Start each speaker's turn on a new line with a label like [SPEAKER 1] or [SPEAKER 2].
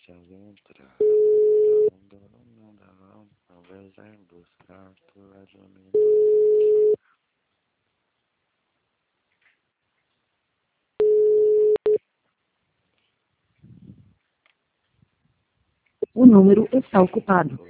[SPEAKER 1] se adentrar. Talvez em buscar tua iluminação.
[SPEAKER 2] O número está ocupado.